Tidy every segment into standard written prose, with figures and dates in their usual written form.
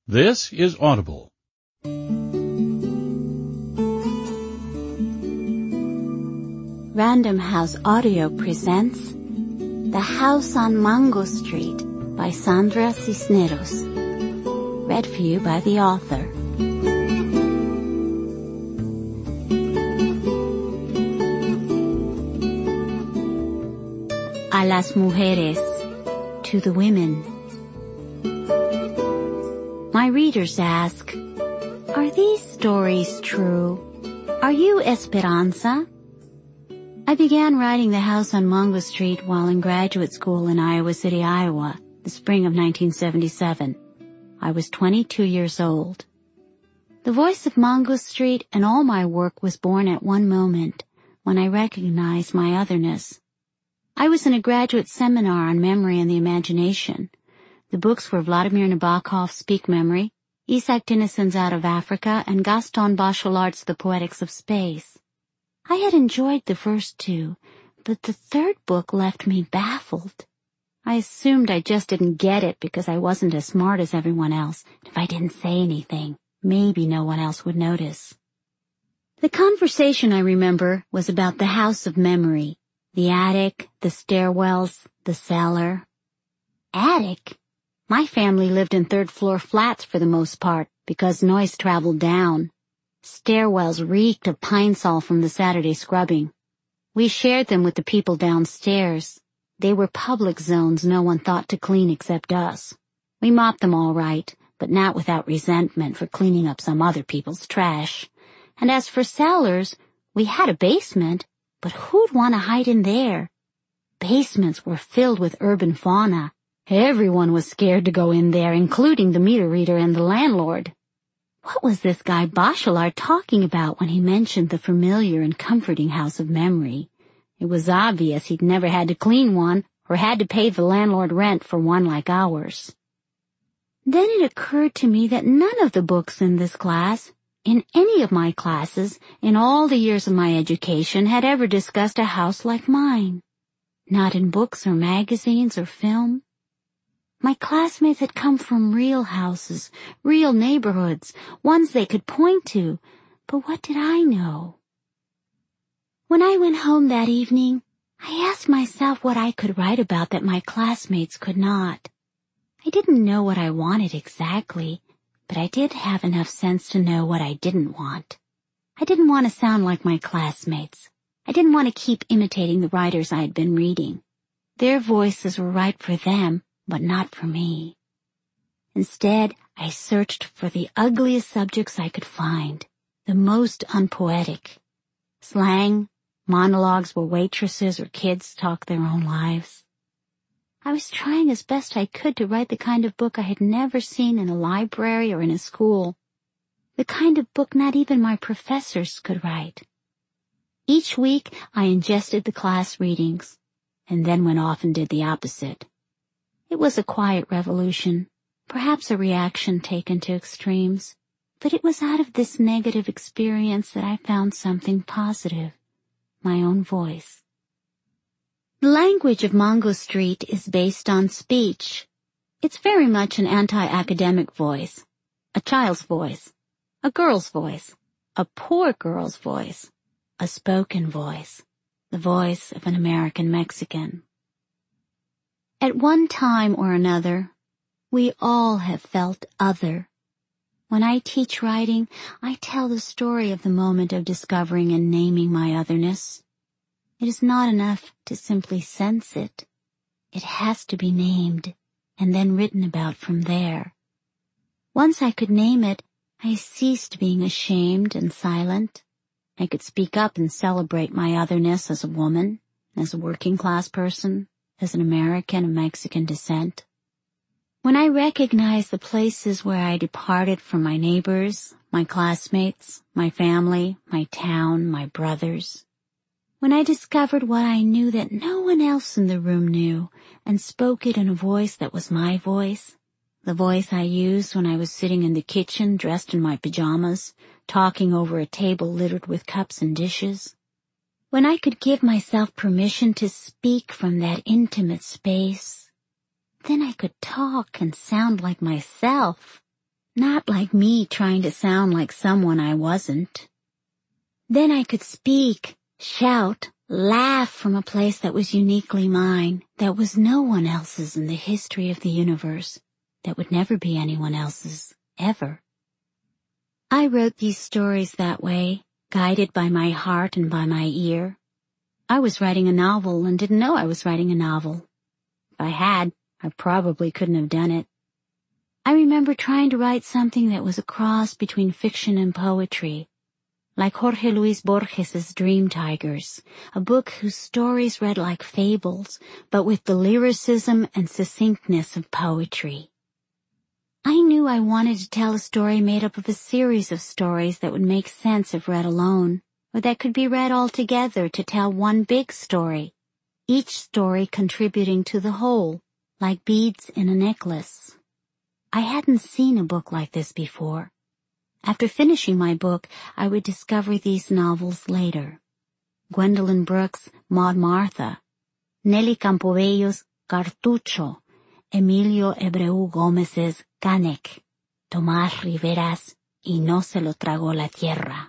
This is Audible. Random House Audio presents The House on Mango Street by Sandra Cisneros. Read for you by the author. A las mujeres, to the women. My readers ask, are these stories true? Are you Esperanza? I began writing The House on Mango Street while in graduate school in Iowa City, Iowa, the spring of 1977. I was 22 years old. The voice of Mango Street and all my work was born at one moment, when I recognized my otherness. I was in a graduate seminar on memory and the imagination. The books were Vladimir Nabokov's Speak Memory, Isaac Dinizen's Out of Africa, and Gaston Bachelard's The Poetics of Space. I had enjoyed the first two, but the third book left me baffled. I assumed I just didn't get it because I wasn't as smart as everyone else. If I didn't say anything, maybe no one else would notice. The conversation I remember was about the house of memory, the attic, the stairwells, the cellar. Attic? My family lived in third-floor flats for the most part because noise traveled down. Stairwells reeked of pine sol from the Saturday scrubbing. We shared them with the people downstairs. They were public zones no one thought to clean except us. We mopped them all right, but not without resentment for cleaning up some other people's trash. And as for cellars, we had a basement, but who'd want to hide in there? Basements were filled with urban fauna. Everyone was scared to go in there, including the meter reader and the landlord. What was this guy Bachelard talking about when he mentioned the familiar and comforting house of memory? It was obvious he'd never had to clean one or had to pay the landlord rent for one like ours. Then it occurred to me that none of the books in this class, in any of my classes, in all the years of my education, had ever discussed a house like mine. Not in books or magazines or film. My classmates had come from real houses, real neighborhoods, ones they could point to, but what did I know? When I went home that evening, I asked myself what I could write about that my classmates could not. I didn't know what I wanted exactly, but I did have enough sense to know what I didn't want. I didn't want to sound like my classmates. I didn't want to keep imitating the writers I had been reading. Their voices were right for them, but not for me. Instead, I searched for the ugliest subjects I could find, the most unpoetic. Slang, monologues where waitresses or kids talk their own lives. I was trying as best I could to write the kind of book I had never seen in a library or in a school, the kind of book not even my professors could write. Each week, I ingested the class readings, and then went off and did the opposite. It was a quiet revolution, perhaps a reaction taken to extremes, but it was out of this negative experience that I found something positive, my own voice. The language of Mango Street is based on speech. It's very much an anti-academic voice, a child's voice, a girl's voice, a poor girl's voice, a spoken voice, the voice of an American Mexican. At one time or another, we all have felt other. When I teach writing, I tell the story of the moment of discovering and naming my otherness. It is not enough to simply sense it. It has to be named and then written about from there. Once I could name it, I ceased being ashamed and silent. I could speak up and celebrate my otherness as a woman, as a working-class person, as an American of Mexican descent. When I recognized the places where I departed from my neighbors, my classmates, my family, my town, my brothers. When I discovered what I knew that no one else in the room knew and spoke it in a voice that was my voice, the voice I used when I was sitting in the kitchen dressed in my pajamas, talking over a table littered with cups and dishes. When I could give myself permission to speak from that intimate space, then I could talk and sound like myself. Not like me trying to sound like someone I wasn't. Then I could speak, shout, laugh from a place that was uniquely mine, that was no one else's in the history of the universe, that would never be anyone else's, ever. I wrote these stories that way, guided by my heart and by my ear. I was writing a novel and didn't know I was writing a novel. If I had, I probably couldn't have done it. I remember trying to write something that was a cross between fiction and poetry, like Jorge Luis Borges's Dream Tigers, a book whose stories read like fables, but with the lyricism and succinctness of poetry. I knew I wanted to tell a story made up of a series of stories that would make sense if read alone, or that could be read all together to tell one big story, each story contributing to the whole, like beads in a necklace. I hadn't seen a book like this before. After finishing my book, I would discover these novels later. Gwendolyn Brooks' Maud Martha, Nelly Campobello's Cartucho, Emilio Hebreu Gómez's Canek, Tomás Rivera's Y no se lo tragó la tierra.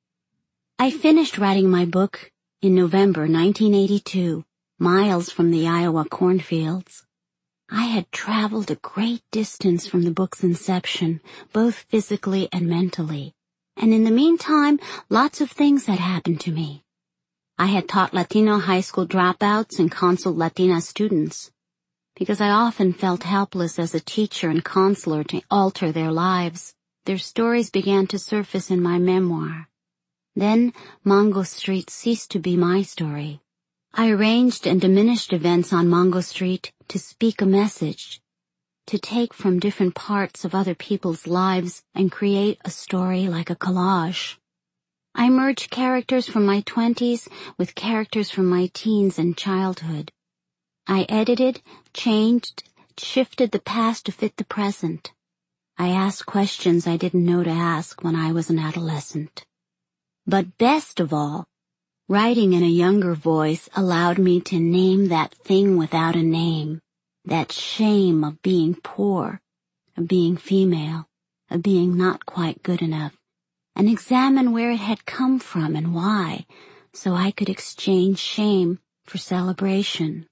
I finished writing my book in November 1982, miles from the Iowa cornfields. I had traveled a great distance from the book's inception, both physically and mentally, and in the meantime, lots of things had happened to me. I had taught Latino high school dropouts and Consul Latina students, because I often felt helpless as a teacher and counselor to alter their lives. Their stories began to surface in my memoir. Then, Mango Street ceased to be my story. I arranged and diminished events on Mango Street to speak a message, to take from different parts of other people's lives and create a story like a collage. I merged characters from my 20s with characters from my teens and childhood. I edited, changed, shifted the past to fit the present. I asked questions I didn't know to ask when I was an adolescent. But best of all, writing in a younger voice allowed me to name that thing without a name, that shame of being poor, of being female, of being not quite good enough, and examine where it had come from and why, so I could exchange shame for celebration.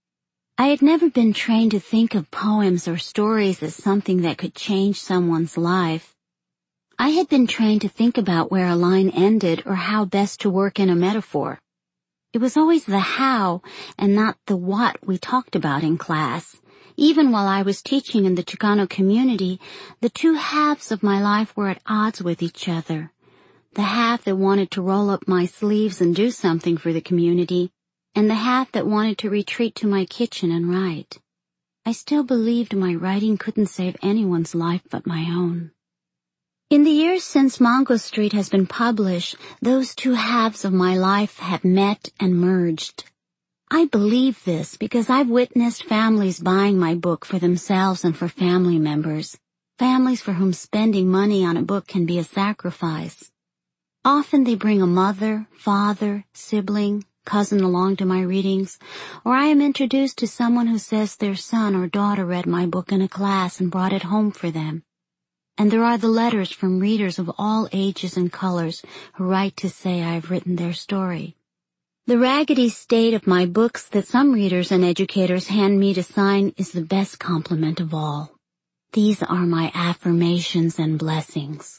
I had never been trained to think of poems or stories as something that could change someone's life. I had been trained to think about where a line ended or how best to work in a metaphor. It was always the how and not the what we talked about in class. Even while I was teaching in the Chicano community, the two halves of my life were at odds with each other. The half that wanted to roll up my sleeves and do something for the community, and the half that wanted to retreat to my kitchen and write. I still believed my writing couldn't save anyone's life but my own. In the years since Mango Street has been published, those two halves of my life have met and merged. I believe this because I've witnessed families buying my book for themselves and for family members, families for whom spending money on a book can be a sacrifice. Often they bring a mother, father, sibling, cousin along to my readings, or I am introduced to someone who says their son or daughter read my book in a class and brought it home for them. And there are the letters from readers of all ages and colors who write to say I've written their story. The raggedy state of my books that some readers and educators hand me to sign is the best compliment of all. These are my affirmations and blessings.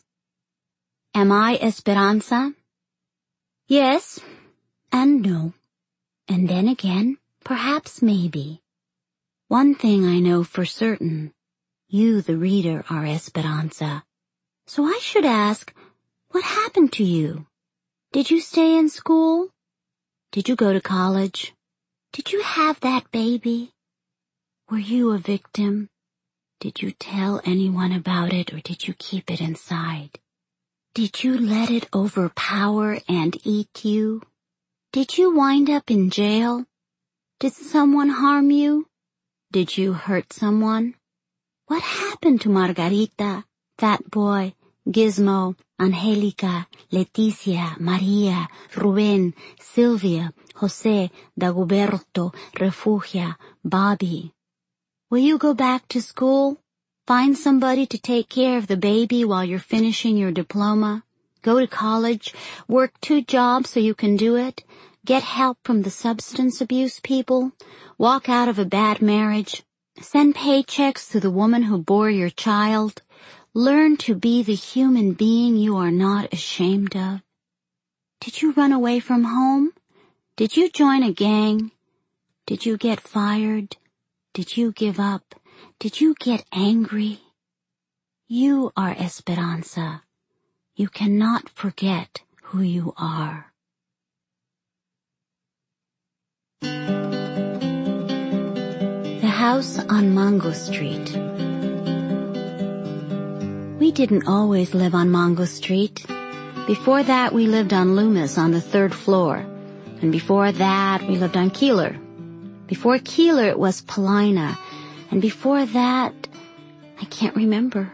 Am I Esperanza? Yes. And no. And then again, perhaps maybe. One thing I know for certain. You, the reader, are Esperanza. So I should ask, what happened to you? Did you stay in school? Did you go to college? Did you have that baby? Were you a victim? Did you tell anyone about it or did you keep it inside? Did you let it overpower and eat you? Did you wind up in jail? Did someone harm you? Did you hurt someone? What happened to Margarita, Fat Boy, Gizmo, Angelica, Leticia, Maria, Ruben, Silvia, Jose, Dagoberto, Refugia, Bobby? Will you go back to school? Find somebody to take care of the baby while you're finishing your diploma. Go to college, work 2 jobs so you can do it, get help from the substance abuse people, walk out of a bad marriage, send paychecks to the woman who bore your child, learn to be the human being you are not ashamed of. Did you run away from home? Did you join a gang? Did you get fired? Did you give up? Did you get angry? You are Esperanza. You cannot forget who you are. The House on Mango Street. We didn't always live on Mango Street. Before that, we lived on Loomis on the 3rd floor. And before that, we lived on Keeler. Before Keeler, it was Paulina. And before that, I can't remember.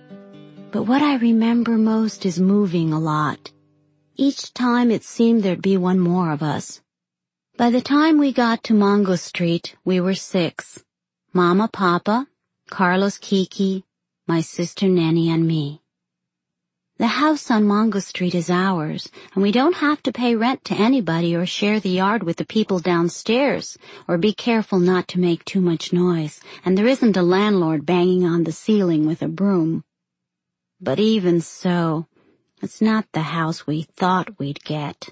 But what I remember most is moving a lot. Each time it seemed there'd be one more of us. By the time we got to Mango Street, we were 6. Mama, Papa, Carlos, Kiki, my sister Nenny, and me. The house on Mango Street is ours, and we don't have to pay rent to anybody or share the yard with the people downstairs, or be careful not to make too much noise, and there isn't a landlord banging on the ceiling with a broom. But even so, it's not the house we thought we'd get.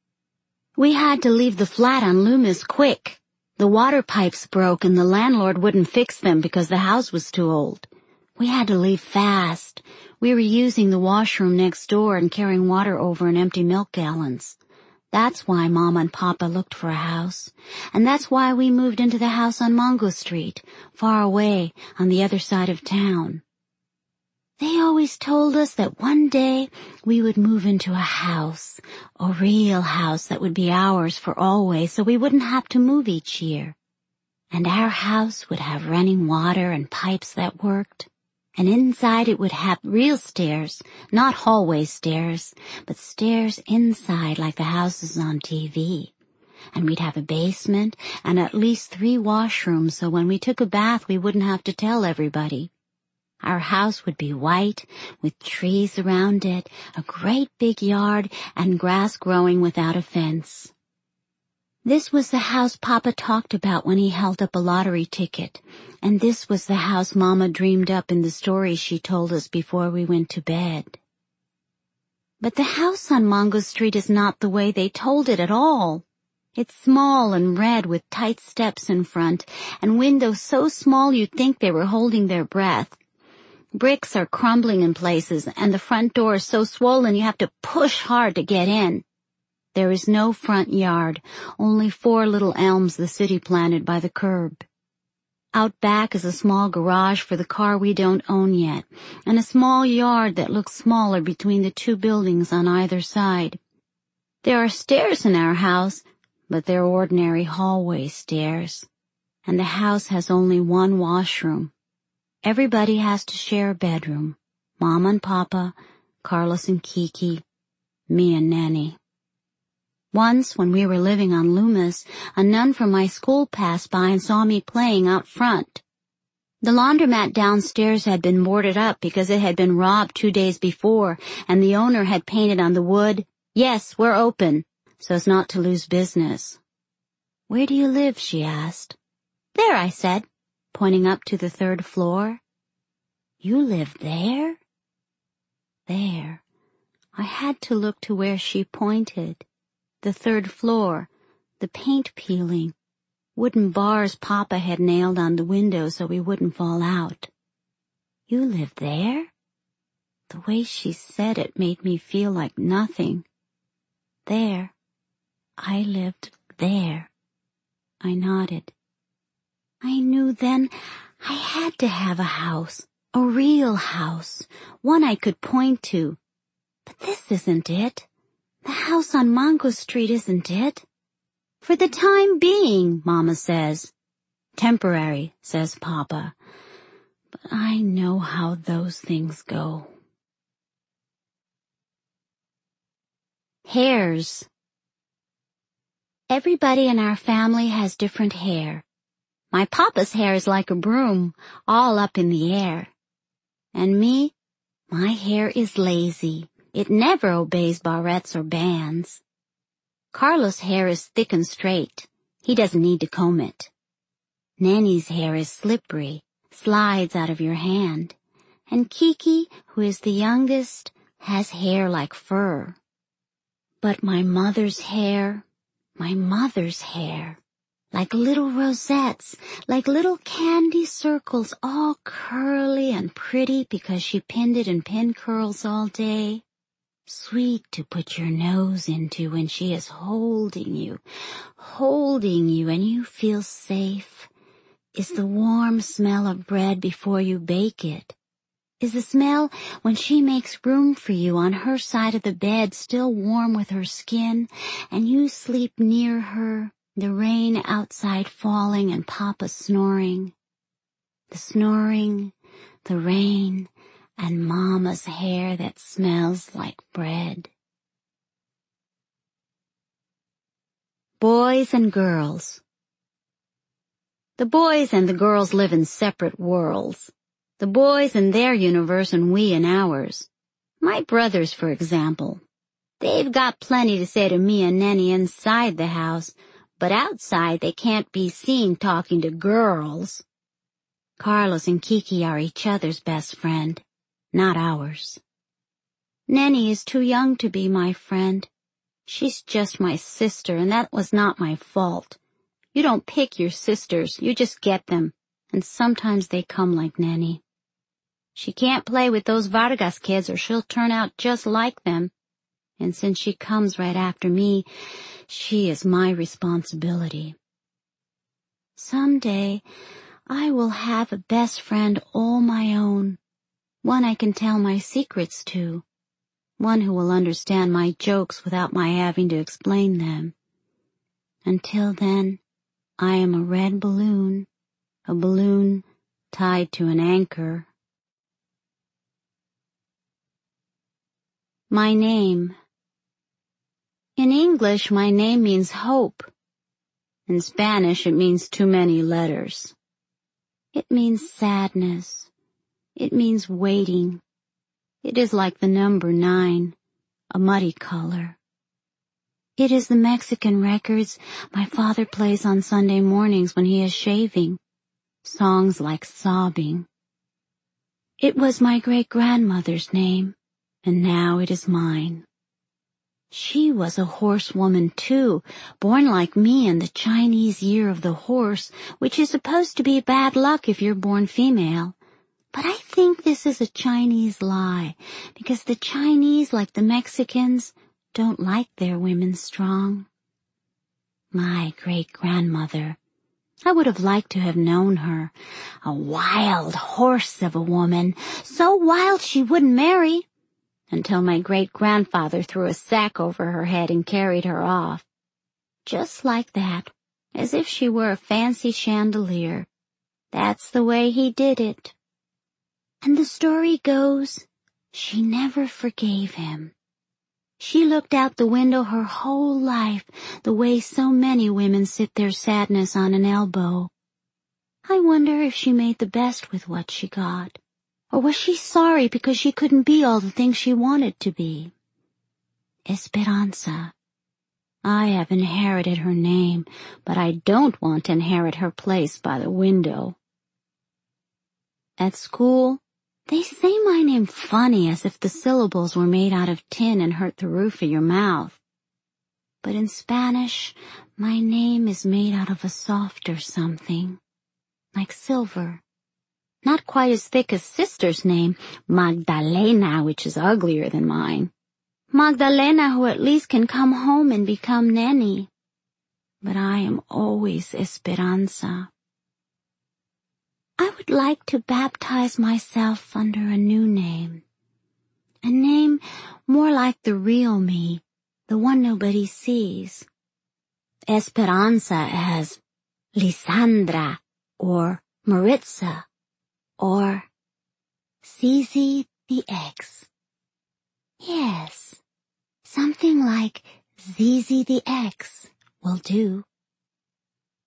We had to leave the flat on Loomis quick. The water pipes broke and the landlord wouldn't fix them because the house was too old. We had to leave fast. We were using the washroom next door and carrying water over in empty milk gallons. That's why Mama and Papa looked for a house. And that's why we moved into the house on Mango Street, far away on the other side of town. They always told us that one day we would move into a house, a real house that would be ours for always, so we wouldn't have to move each year. And our house would have running water and pipes that worked. And inside it would have real stairs, not hallway stairs, but stairs inside like the houses on TV. And we'd have a basement and at least 3 washrooms, so when we took a bath we wouldn't have to tell everybody. Our house would be white, with trees around it, a great big yard, and grass growing without a fence. This was the house Papa talked about when he held up a lottery ticket, and this was the house Mama dreamed up in the stories she told us before we went to bed. But the house on Mango Street is not the way they told it at all. It's small and red with tight steps in front, and windows so small you'd think they were holding their breath. Bricks are crumbling in places, and the front door is so swollen you have to push hard to get in. There is no front yard, only 4 little elms the city planted by the curb. Out back is a small garage for the car we don't own yet, and a small yard that looks smaller between the 2 buildings on either side. There are stairs in our house, but they're ordinary hallway stairs, and the house has only 1 washroom. Everybody has to share a bedroom. Mama and Papa, Carlos and Kiki, me and Nanny. Once, when we were living on Loomis, a nun from my school passed by and saw me playing out front. The laundromat downstairs had been boarded up because it had been robbed 2 days before, and the owner had painted on the wood, "Yes, we're open," so as not to lose business. "Where do you live?" she asked. "There," I said, pointing up to the 3rd floor. "You live there?" There. I had to look to where she pointed. The 3rd floor, the paint peeling, wooden bars Papa had nailed on the window so we wouldn't fall out. "You live there?" The way she said it made me feel like nothing. There. I lived there. I nodded. I knew then I had to have a house, a real house, one I could point to. But this isn't it. The house on Mango Street isn't it. "For the time being," Mama says. "Temporary," says Papa. But I know how those things go. Hairs. Everybody in our family has different hair. My Papa's hair is like a broom, all up in the air. And me, my hair is lazy. It never obeys barrettes or bands. Carlos' hair is thick and straight. He doesn't need to comb it. Nanny's hair is slippery, slides out of your hand. And Kiki, who is the youngest, has hair like fur. But my mother's hair, like little rosettes, like little candy circles, all curly and pretty because she pinned it in pin curls all day. Sweet to put your nose into when she is holding you, and you feel safe. Is the warm smell of bread before you bake it. Is the smell when she makes room for you on her side of the bed, still warm with her skin, and you sleep near her, the rain outside falling and Papa snoring. The snoring, the rain, and Mama's hair that smells like bread. Boys and girls. The boys and the girls live in separate worlds. The boys in their universe and we in ours. My brothers, for example. They've got plenty to say to me and Nenny inside the house, but outside they can't be seen talking to girls. Carlos and Kiki are each other's best friend, not ours. Nenny is too young to be my friend. She's just my sister, and that was not my fault. You don't pick your sisters, you just get them, and sometimes they come like Nenny. She can't play with those Vargas kids or she'll turn out just like them. And since she comes right after me, she is my responsibility. Someday, I will have a best friend all my own, one I can tell my secrets to, one who will understand my jokes without my having to explain them. Until then, I am a red balloon, a balloon tied to an anchor. My name. In English, my name means hope. In Spanish, it means too many letters. It means sadness. It means waiting. It is like the number 9, a muddy color. It is the Mexican records my father plays on Sunday mornings when he is shaving. Songs like Sobbing. It was my great-grandmother's name, and now it is mine. She was a horsewoman too, born like me in the Chinese year of the horse, which is supposed to be bad luck if you're born female. But I think this is a Chinese lie, because the Chinese, like the Mexicans, don't like their women strong. My great-grandmother, I would have liked to have known her, a wild horse of a woman, so wild she wouldn't marry, until my great-grandfather threw a sack over her head and carried her off. Just like that, as if she were a fancy chandelier. That's the way he did it. And the story goes, she never forgave him. She looked out the window her whole life, the way so many women sit their sadness on an elbow. I wonder if she made the best with what she got. Or was she sorry because she couldn't be all the things she wanted to be? Esperanza. I have inherited her name, but I don't want to inherit her place by the window. At school, they say my name funny as if the syllables were made out of tin and hurt the roof of your mouth. But in Spanish, my name is made out of a softer something, like silver. Not quite as thick as sister's name, Magdalena, which is uglier than mine. Magdalena, who at least can come home and become Nenny. But I am always Esperanza. I would like to baptize myself under a new name. A name more like the real me, the one nobody sees. Esperanza as Lisandra or Maritza. Or Zizi the X. Yes, something like Zizi the X will do.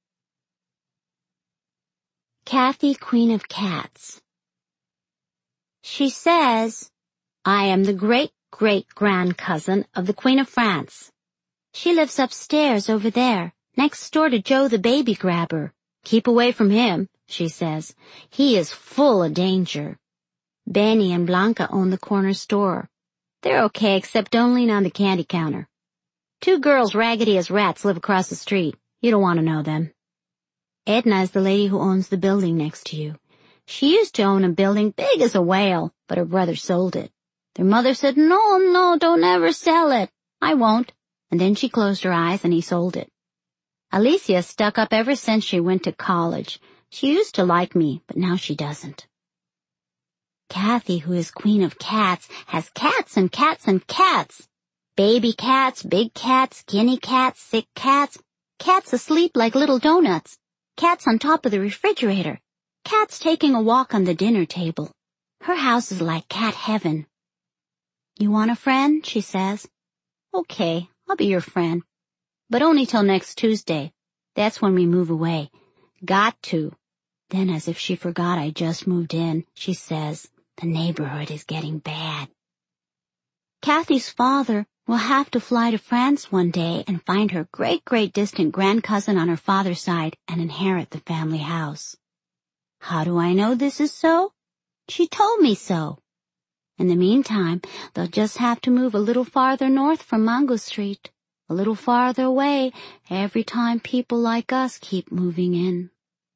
Kathy, Queen of Cats. She says, I am the great-great-grandcousin of the Queen of France. She lives upstairs over there, next door to Joe the baby grabber. Keep away from him, she says. He is full of danger. Benny and Blanca own the corner store. They're okay except don't lean on the candy counter. 2 girls raggedy as rats live across the street. You don't want to know them. Edna is the lady who owns the building next to you. She used to own a building big as a whale, but her brother sold it. Their mother said, No, don't ever sell it. I won't. And then she closed her eyes and he sold it. Alicia stuck up ever since she went to college. She used to like me, but now she doesn't. Kathy, who is queen of cats, has cats and cats and cats. Baby cats, big cats, guinea cats, sick cats, cats asleep like little donuts, cats on top of the refrigerator, cats taking a walk on the dinner table. Her house is like cat heaven. You want a friend? She says. Okay, I'll be your friend. But only till next Tuesday. That's when we move away. Got to. Then, as if she forgot I just moved in, she says, the neighborhood is getting bad. Kathy's father will have to fly to France one day and find her great-great-distant grandcousin on her father's side and inherit the family house. How do I know this is so? She told me so. In the meantime, they'll just have to move a little farther north from Mango Street, a little farther away every time people like us keep moving in.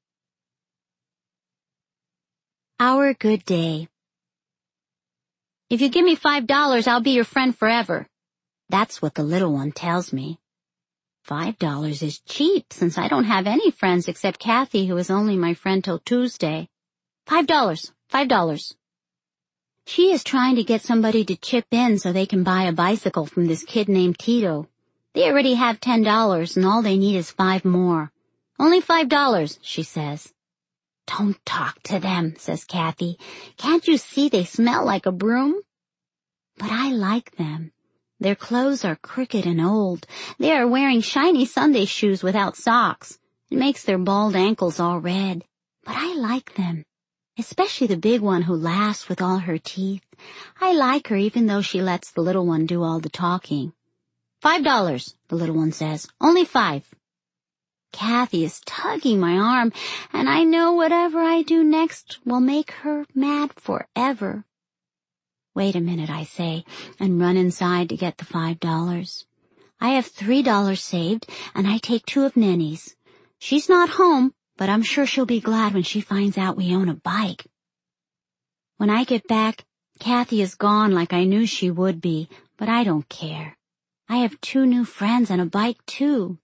Our good day. If you give me $5, I'll be your friend forever. That's what the little one tells me. $5 is cheap since I don't have any friends except Kathy, who is only my friend till Tuesday. $5. She is trying to get somebody to chip in so they can buy a bicycle from this kid named Tito. They already have $10 and all they need is 5 more. Only $5, she says. Don't talk to them, says Kathy. Can't you see they smell like a broom? But I like them. Their clothes are crooked and old. They are wearing shiny Sunday shoes without socks. It makes their bald ankles all red. But I like them, especially the big one who laughs with all her teeth. I like her even though she lets the little one do all the talking. $5, the little one says. Only 5. Kathy is tugging my arm, and I know whatever I do next will make her mad forever. Wait a minute, I say, and run inside to get the $5. I have $3 saved, and I take 2 of Nenny's. She's not home, but I'm sure she'll be glad when she finds out we own a bike. When I get back, Kathy is gone like I knew she would be, but I don't care. I have 2 new friends and a bike, too.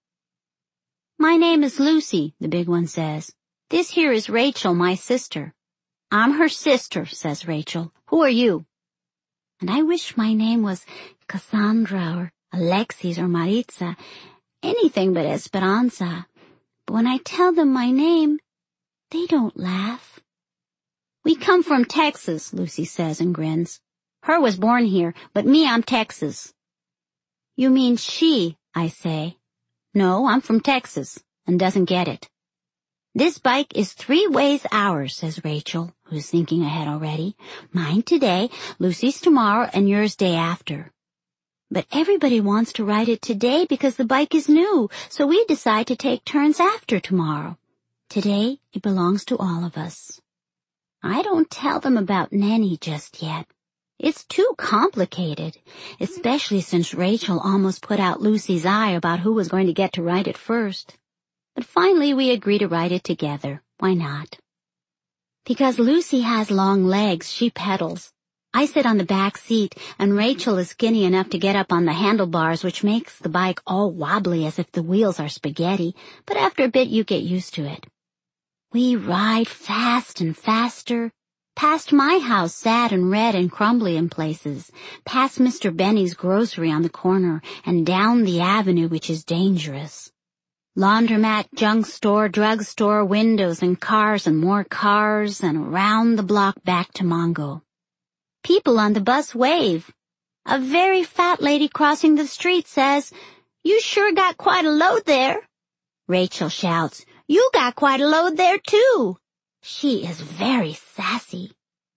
My name is Lucy, the big one says. This here is Rachel, my sister. I'm her sister, says Rachel. Who are you? And I wish my name was Cassandra or Alexis or Maritza, anything but Esperanza. But when I tell them my name, they don't laugh. We come from Texas, Lucy says and grins. Her was born here, but me, I'm Texas. You mean she, I say. No, I'm from Texas, and doesn't get it. This bike is 3 ways ours, says Rachel, who's thinking ahead already. Mine today, Lucy's tomorrow, and yours day after. But everybody wants to ride it today because the bike is new, so we decide to take turns after tomorrow. Today, it belongs to all of us. I don't tell them about Nenny just yet. It's too complicated, especially since Rachel almost put out Lucy's eye about who was going to get to ride it first. But finally we agree to ride it together. Why not? Because Lucy has long legs, she pedals. I sit on the back seat, and Rachel is skinny enough to get up on the handlebars, which makes the bike all wobbly as if the wheels are spaghetti, but after a bit you get used to it. We ride fast and faster, past my house sad and red and crumbly in places, past Mr. Benny's grocery on the corner, and down the avenue which is dangerous. Laundromat, junk store, drugstore, windows and cars and more cars, and around the block back to Mongo. People on the bus wave. A very fat lady crossing the street says, "You sure got quite a load there." Rachel shouts, "You got quite a load there too." She is very sassy.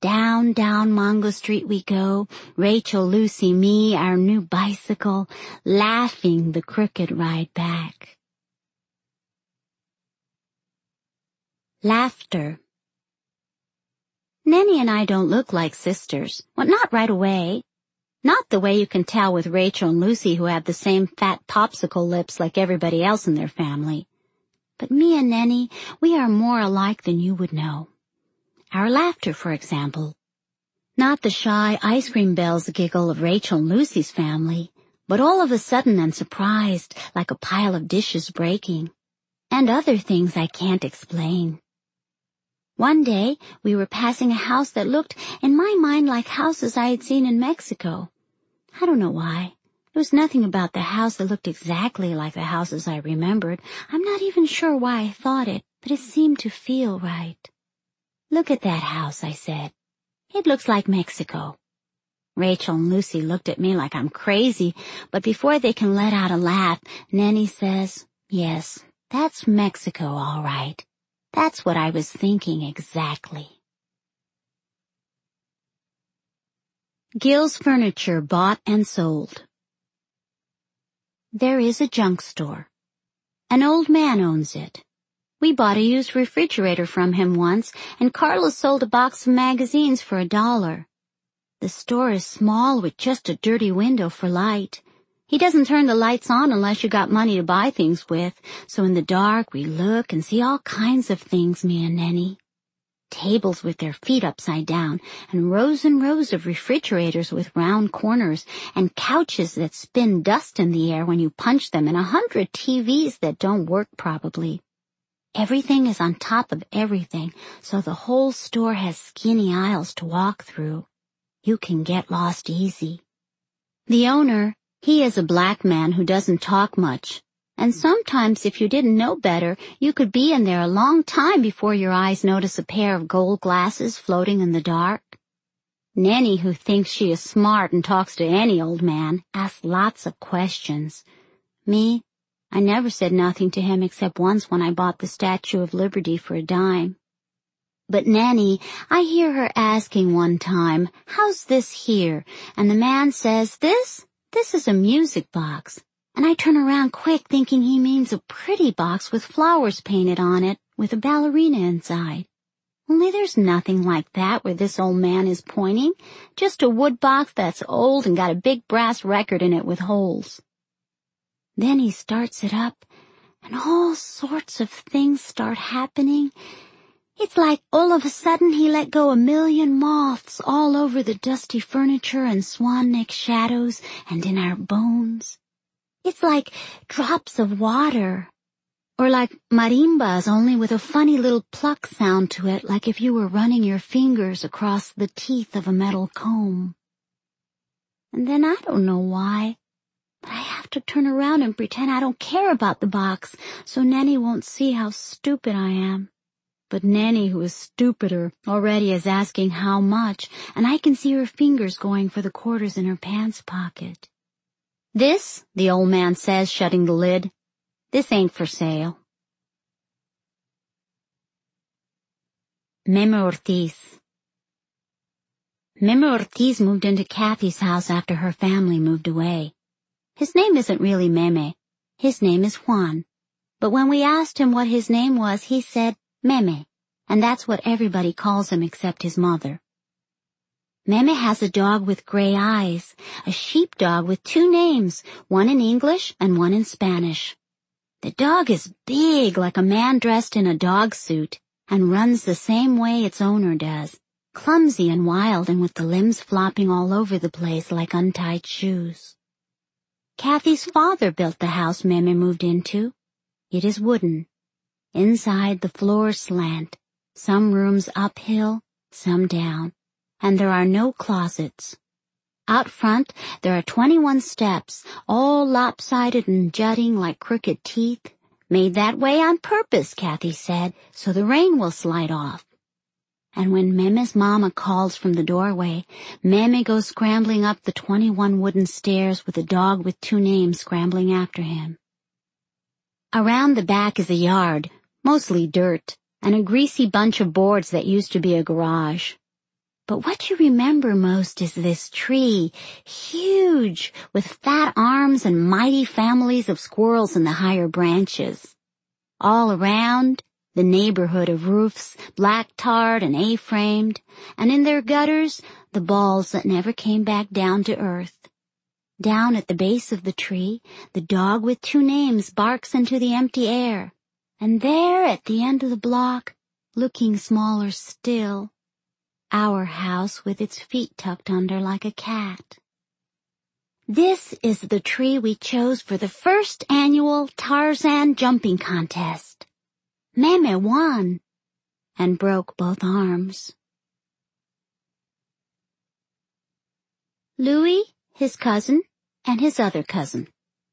Down, down Mongo Street we go, Rachel, Lucy, me, our new bicycle, laughing the crooked ride back. Laughter. Nenny and I don't look like sisters. Well, not right away. Not the way you can tell with Rachel and Lucy, who have the same fat popsicle lips like everybody else in their family. But me and Nenny, we are more alike than you would know. Our laughter, for example. Not the shy ice cream bells giggle of Rachel and Lucy's family, but all of a sudden and surprised, like a pile of dishes breaking. And other things I can't explain. One day, we were passing a house that looked, in my mind, like houses I had seen in Mexico. I don't know why. There was nothing about the house that looked exactly like the houses I remembered. I'm not even sure why I thought it, but it seemed to feel right. Look at that house, I said. It looks like Mexico. Rachel and Lucy looked at me like I'm crazy, but before they can let out a laugh, Nenny says, yes, that's Mexico, all right. That's what I was thinking exactly. Gill's Furniture bought and sold. There is a junk store. An old man owns it. We bought a used refrigerator from him once, and Carlos sold a box of magazines for $1. The store is small with just a dirty window for light. He doesn't turn the lights on unless you got money to buy things with, so in the dark we look and see all kinds of things, me and Nenny. Tables with their feet upside down, and rows of refrigerators with round corners, and couches that spin dust in the air when you punch them, and 100 TVs that don't work probably. Everything is on top of everything, so the whole store has skinny aisles to walk through. You can get lost easy. The owner, he is a black man who doesn't talk much, and sometimes if you didn't know better, you could be in there a long time before your eyes notice a pair of gold glasses floating in the dark. Nenny, who thinks she is smart and talks to any old man, asks lots of questions. Me, I never said nothing to him except once when I bought the Statue of Liberty for $0.10. But Nenny, I hear her asking one time, how's this here? And the man says, this is a music box. And I turn around quick thinking he means a pretty box with flowers painted on it with a ballerina inside. Only there's nothing like that where this old man is pointing, just a wood box that's old and got a big brass record in it with holes. Then he starts it up, and all sorts of things start happening. It's like all of a sudden he let go 1,000,000 moths all over the dusty furniture and swan-neck shadows and in our bones. It's like drops of water, or like marimbas only with a funny little pluck sound to it, like if you were running your fingers across the teeth of a metal comb. And then I don't know why, but I have to turn around and pretend I don't care about the box, so Nenny won't see how stupid I am. But Nenny, who is stupider, already is asking how much, and I can see her fingers going for the quarters in her pants pocket. This, the old man says, shutting the lid, this ain't for sale. Meme Ortiz. Meme Ortiz moved into Kathy's house after her family moved away. His name isn't really Meme. His name is Juan. But when we asked him what his name was, he said Meme, and that's what everybody calls him except his mother. Meme has a dog with gray eyes, a sheepdog with 2 names, one in English and one in Spanish. The dog is big like a man dressed in a dog suit and runs the same way its owner does, clumsy and wild and with the limbs flopping all over the place like untied shoes. Kathy's father built the house Meme moved into. It is wooden. Inside the floors slant, some rooms uphill, some down, and there are no closets. Out front, there are 21 steps, all lopsided and jutting like crooked teeth, made that way on purpose, Kathy said, so the rain will slide off. And when Meme's mama calls from the doorway, Meme goes scrambling up the 21 wooden stairs with a dog with 2 names scrambling after him. Around the back is a yard, mostly dirt, and a greasy bunch of boards that used to be a garage. But what you remember most is this tree, huge, with fat arms and mighty families of squirrels in the higher branches. All around, the neighborhood of roofs, black-tarred and A-framed, and in their gutters, the balls that never came back down to earth. Down at the base of the tree, the dog with two names barks into the empty air. And there at the end of the block, looking smaller still, our house with its feet tucked under like a cat. This is the tree we chose for the first annual Tarzan jumping contest. Meme won and broke both arms. Louis, his cousin, and his other cousin.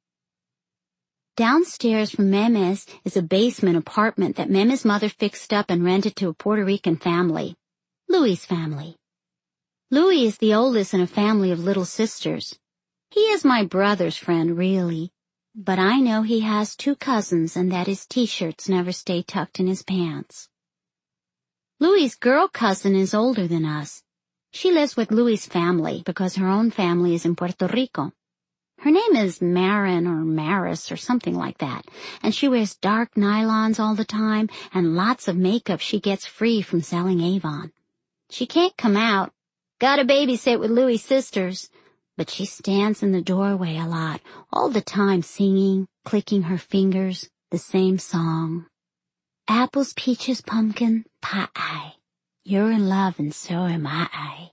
Downstairs from Meme's is a basement apartment that Meme's mother fixed up and rented to a Puerto Rican family. Louis's family. Louis is the oldest in a family of little sisters. He is my brother's friend, really, but I know he has two cousins and that his t-shirts never stay tucked in his pants. Louis's girl cousin is older than us. She lives with Louis's family because her own family is in Puerto Rico. Her name is Marin or Maris or something like that, and she wears dark nylons all the time and lots of makeup she gets free from selling Avon. She can't come out. Gotta babysit with Louis' sisters. But she stands in the doorway a lot, all the time singing, clicking her fingers, the same song. Apples, peaches, pumpkin, pie. You're in love and so am I.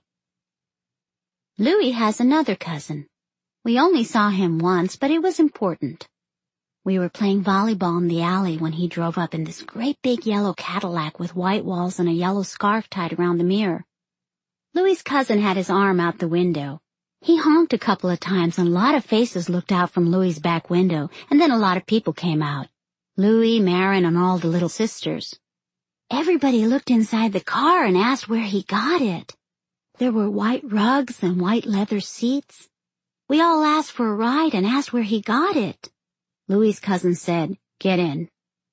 Louis has another cousin. We only saw him once, but it was important. We were playing volleyball in the alley when he drove up in this great big yellow Cadillac with white walls and a yellow scarf tied around the mirror. Louis's cousin had his arm out the window. He honked a couple of times and a lot of faces looked out from Louis's back window, and then a lot of people came out. Louis, Marin, and all the little sisters. Everybody looked inside the car and asked where he got it. There were white rugs and white leather seats. We all asked for a ride and asked where he got it. Louis's cousin said, "Get in."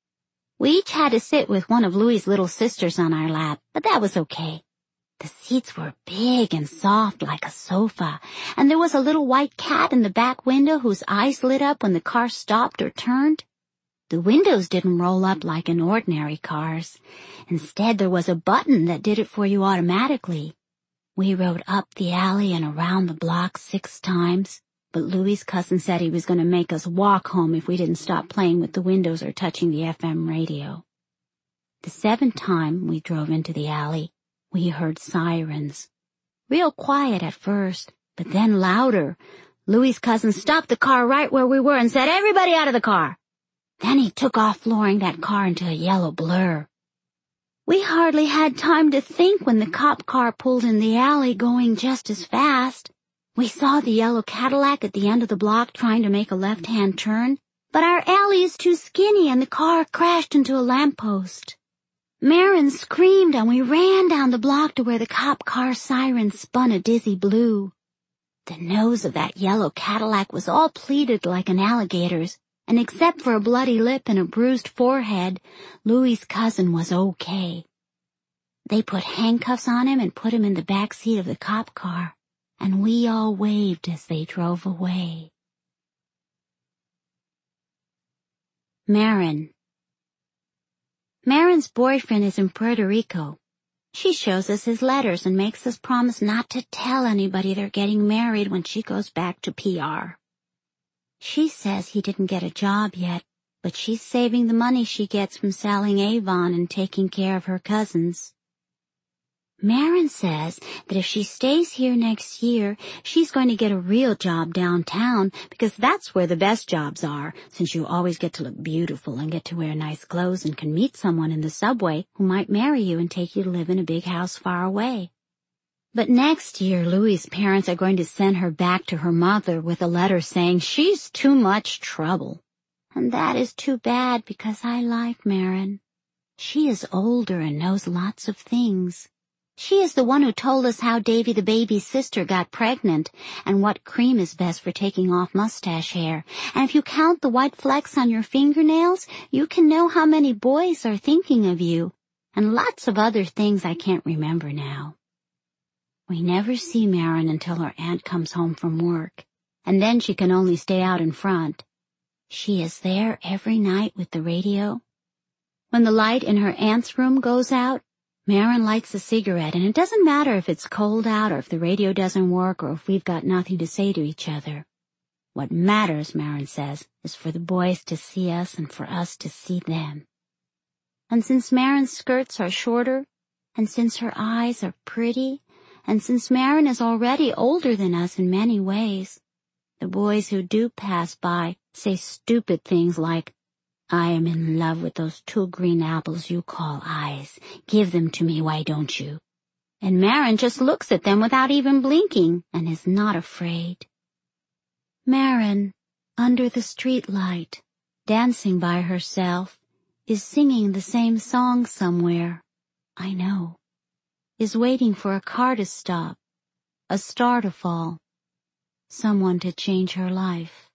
We each had to sit with one of Louis's little sisters on our lap, but that was okay. The seats were big and soft like a sofa, and there was a little white cat in the back window whose eyes lit up when the car stopped or turned. The windows didn't roll up like in ordinary cars. Instead, there was a button that did it for you automatically. We rode up the alley and around the block 6 times, but Louis's cousin said he was going to make us walk home if we didn't stop playing with the windows or touching the FM radio. The 7th time we drove into the alley, we heard sirens. Real quiet at first, but then louder. Louis's cousin stopped the car right where we were and said, "Everybody out of the car." Then he took off, flooring that car into a yellow blur. We hardly had time to think when the cop car pulled in the alley going just as fast. We saw the yellow Cadillac at the end of the block trying to make a left-hand turn, but our alley is too skinny and the car crashed into a lamppost. Marin screamed and we ran down the block to where the cop car siren spun a dizzy blue. The nose of that yellow Cadillac was all pleated like an alligator's, and except for a bloody lip and a bruised forehead, Louis's cousin was okay. They put handcuffs on him and put him in the back seat of the cop car, and we all waved as they drove away. Marin. Marin's boyfriend is in Puerto Rico. She shows us his letters and makes us promise not to tell anybody they're getting married when she goes back to PR. She says he didn't get a job yet, but she's saving the money she gets from selling Avon and taking care of her cousins. Marin says that if she stays here next year, she's going to get a real job downtown because that's where the best jobs are, since you always get to look beautiful and get to wear nice clothes and can meet someone in the subway who might marry you and take you to live in a big house far away. But next year, Louis's parents are going to send her back to her mother with a letter saying she's too much trouble. And that is too bad because I like Marin. She is older and knows lots of things. She is the one who told us how Davy the baby's sister got pregnant and what cream is best for taking off mustache hair. And if you count the white flecks on your fingernails, you can know how many boys are thinking of you. And lots of other things I can't remember now. We never see Marin until her aunt comes home from work, and then she can only stay out in front. She is there every night with the radio. When the light in her aunt's room goes out, Marin lights a cigarette, and it doesn't matter if it's cold out or if the radio doesn't work or if we've got nothing to say to each other. What matters, Marin says, is for the boys to see us and for us to see them. And since Marin's skirts are shorter, and since her eyes are pretty, and since Marin is already older than us in many ways, the boys who do pass by say stupid things like, "I am in love with those 2 green apples you call eyes. Give them to me, why don't you?" And Marin just looks at them without even blinking and is not afraid. Marin, under the street light, dancing by herself, is singing the same song somewhere, I know, is waiting for a car to stop, a star to fall, someone to change her life.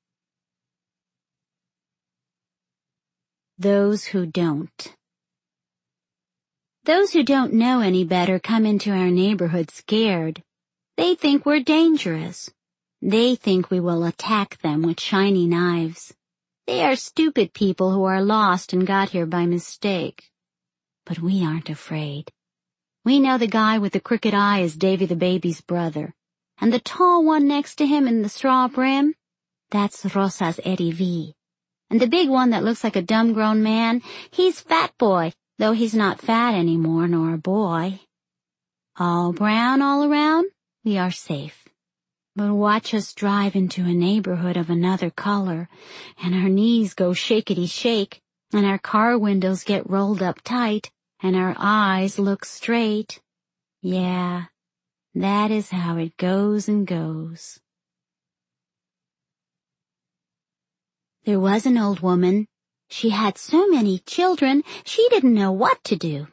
Those who don't. Those who don't know any better come into our neighborhood scared. They think we're dangerous. They think we will attack them with shiny knives. They are stupid people who are lost and got here by mistake. But we aren't afraid. We know the guy with the crooked eye is Davy the baby's brother, and the tall one next to him in the straw brim, that's Rosa's Eddie V. And the big one that looks like a dumb grown man, he's Fat Boy, though he's not fat anymore nor a boy. All brown all around, we are safe. But watch us drive into a neighborhood of another color, and our knees go shakety-shake, and our car windows get rolled up tight, and our eyes look straight. Yeah, that is how it goes and goes. There was an old woman. She had so many children, she didn't know what to do.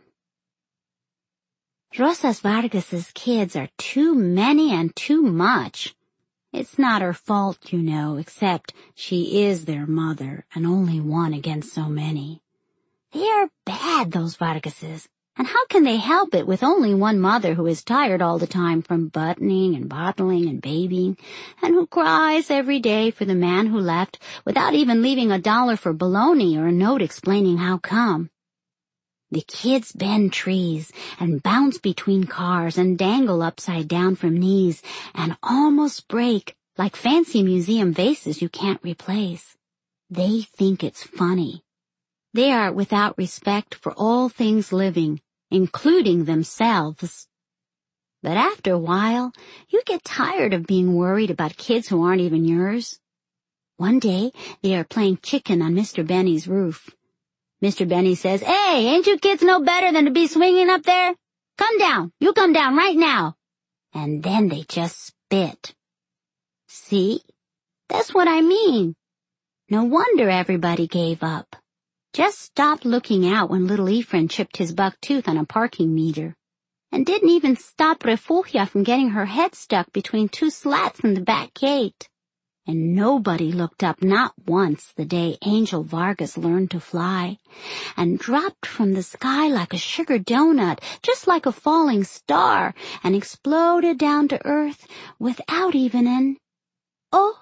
Rosas Vargas's kids are too many and too much. It's not her fault, you know, except she is their mother and only one against so many. They are bad, those Vargases, and how can they help it with only one mother who is tired all the time from buttoning and bottling and babying, and who cries every day for the man who left without even leaving $1 for bologna or a note explaining how come. The kids bend trees and bounce between cars and dangle upside down from knees and almost break like fancy museum vases you can't replace. They think it's funny. They are without respect for all things living, including themselves. But after a while, you get tired of being worried about kids who aren't even yours. One day, they are playing chicken on Mr. Benny's roof. Mr. Benny says, "Hey, ain't you kids no better than to be swinging up there? Come down, you come down right now." And then they just spit. See? That's what I mean. No wonder everybody gave up. Just stopped looking out when little Ephraim chipped his buck tooth on a parking meter. And didn't even stop Refugia from getting her head stuck between 2 slats in the back gate. And nobody looked up not once the day Angel Vargas learned to fly, and dropped from the sky like a sugar donut, just like a falling star, and exploded down to earth without even an "oh."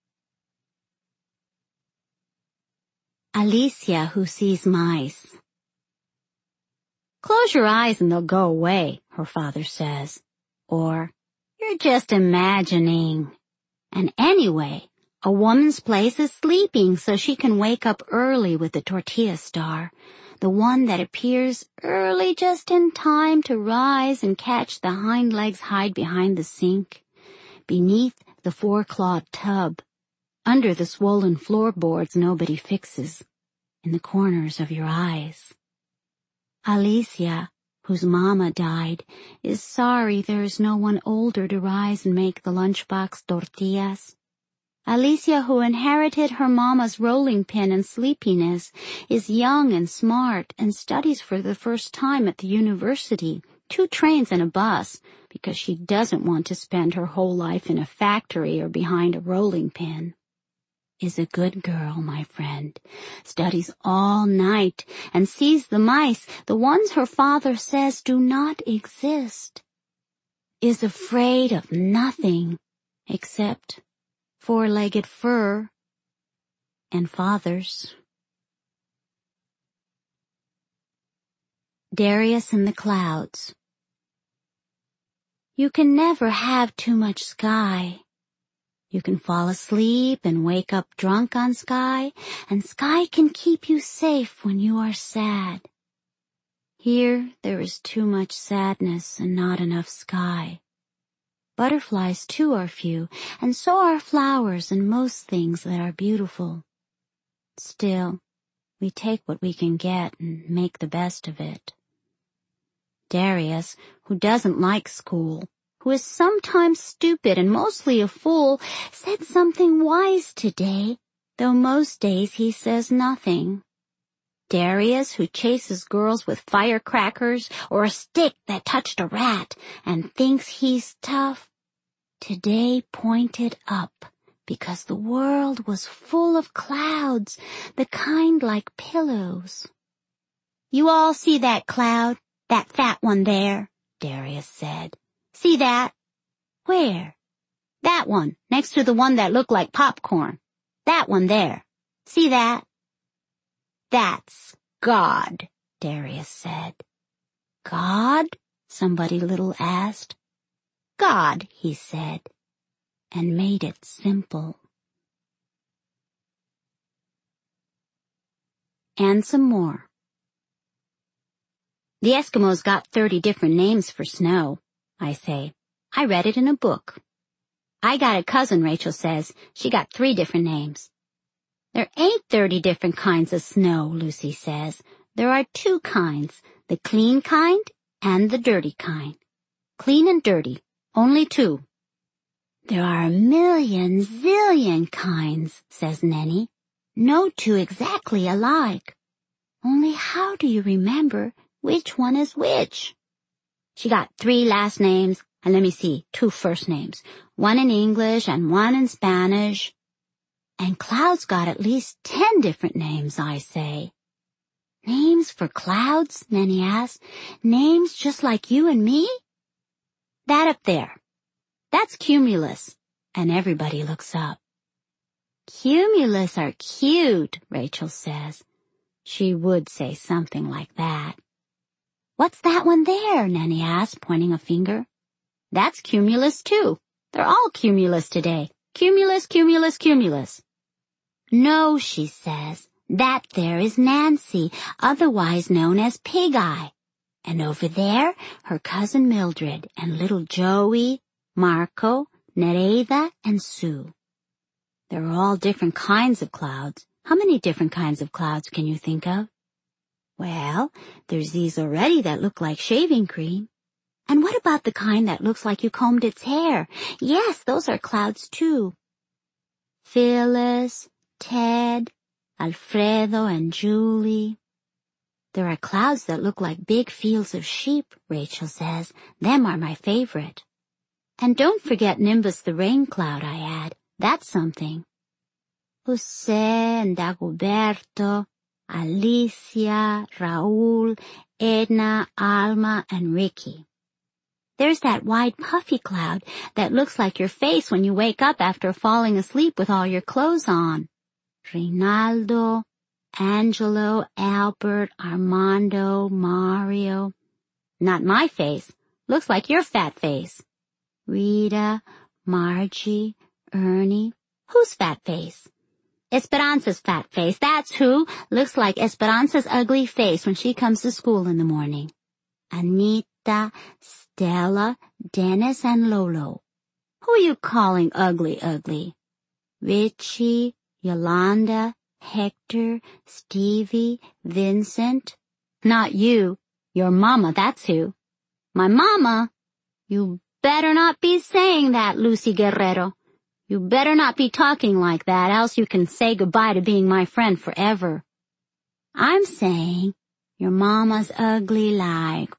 Alicia who sees mice. "Close your eyes and they'll go away," her father says. Or, "You're just imagining." And anyway, a woman's place is sleeping so she can wake up early with the tortilla star, the one that appears early just in time to rise and catch the hind legs hide behind the sink, beneath the 4-clawed tub, under the swollen floorboards nobody fixes, in the corners of your eyes. Alicia, whose mama died, is sorry there is no one older to rise and make the lunchbox tortillas. Alicia, who inherited her mama's rolling pin and sleepiness, is young and smart and studies for the first time at the university, 2 trains and a bus, because she doesn't want to spend her whole life in a factory or behind a rolling pin. Is a good girl, my friend, studies all night and sees the mice, the ones her father says do not exist. is afraid of nothing except four-legged fur and fathers. Darius in the Clouds. You can never have too much sky. You can fall asleep and wake up drunk on sky, and sky can keep you safe when you are sad. Here there is too much sadness and not enough sky. Butterflies too are few, and so are flowers and most things that are beautiful. Still, we take what we can get and make the best of it. Darius, who doesn't like school, who is sometimes stupid and mostly a fool, said something wise today, though most days he says nothing. Darius, who chases girls with firecrackers or a stick that touched a rat and thinks he's tough, today pointed up because the world was full of clouds, the kind like pillows. You all see that cloud? That fat one there, Darius said. See that? Where? That one, next to the one that looked like popcorn. That one there. See that? That's God, Darius said. God? Somebody little asked. God, he said, and made it simple. And some more. The Eskimos got 30 different names for snow, I say. I read it in a book. I got a cousin, Rachel says. She got 3 different names. There ain't 30 different kinds of snow, Lucy says. There are 2 kinds, the clean kind and the dirty kind. Clean and dirty, only 2. There are a million zillion kinds, says Nenny. No 2 exactly alike. Only how do you remember which one is which? She got 3 last names, and let me see, 2 first names. One in English and one in Spanish. And clouds got at least 10 different names, I say. Names for clouds? Nenny asked. Names just like you and me? That up there. That's cumulus. And everybody looks up. Cumulus are cute, Rachel says. She would say something like that. What's that one there? Nenny asked, pointing a finger. That's cumulus too. They're all cumulus today. Cumulus, cumulus, cumulus. No, she says. That there is Nancy, otherwise known as Pig Eye. And over there, her cousin Mildred and little Joey, Marco, Nereida, and Sue. They're all different kinds of clouds. How many different kinds of clouds can you think of? Well, there's these already that look like shaving cream. And what about the kind that looks like you combed its hair? Yes, those are clouds too. Phyllis, Ted, Alfredo, and Julie. There are clouds that look like big fields of sheep, Rachel says. Them are my favorite. And don't forget Nimbus the rain cloud, I add. That's something. Jose and Dagoberto, Alicia, Raul, Edna, Alma, and Ricky. There's that wide puffy cloud that looks like your face when you wake up after falling asleep with all your clothes on. Rinaldo, Angelo, Albert, Armando, Mario. Not my face. Looks like your fat face. Rita, Margie, Ernie. Whose fat face? Esperanza's fat face. That's who. Looks like Esperanza's ugly face when she comes to school in the morning. Anita, Stella, Dennis, and Lolo. Who are you calling ugly? Richie, Yolanda, Hector, Stevie, Vincent. Not you. Your mama, that's who. My mama? You better not be saying that, Lucy Guerrero. You better not be talking like that, else you can say goodbye to being my friend forever. I'm saying your mama's ugly like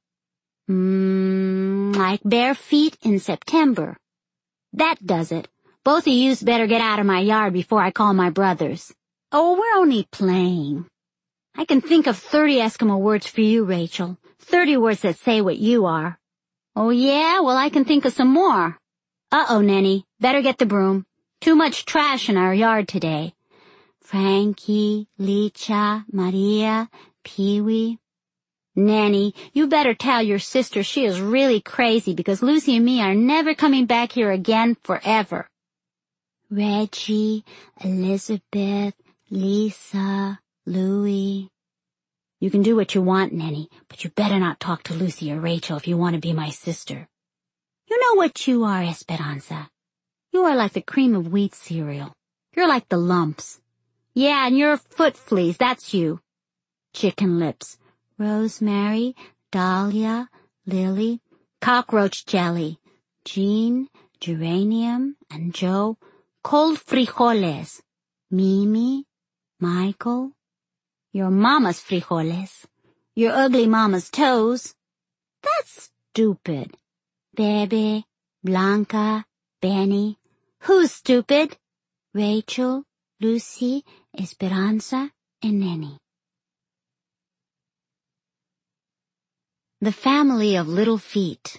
bare feet in September. That does it. Both of yous better get out of my yard before I call my brothers. Oh, we're only playing. I can think of 30 Eskimo words for you, Rachel. 30 words that say what you are. Oh yeah? Well, I can think of some more. Uh-oh, Nenny. Better get the broom. Too much trash in our yard today. Frankie, Licha, Maria, Pee-wee. Nanny, you better tell your sister she is really crazy because Lucy and me are never coming back here again forever. Reggie, Elizabeth, Lisa, Louie. You can do what you want, Nanny, but you better not talk to Lucy or Rachel if you want to be my sister. You know what you are, Esperanza? You are like the cream of wheat cereal. You're like the lumps. Yeah, and you're foot fleas, that's you. Chicken lips. Rosemary, Dahlia, Lily, cockroach jelly, Jean, geranium, and Joe, cold frijoles, Mimi, Michael, your mama's frijoles, your ugly mama's toes. That's stupid. Bebe, Blanca, Benny. Who's stupid? Rachel, Lucy, Esperanza, and Nenny. The Family of Little Feet.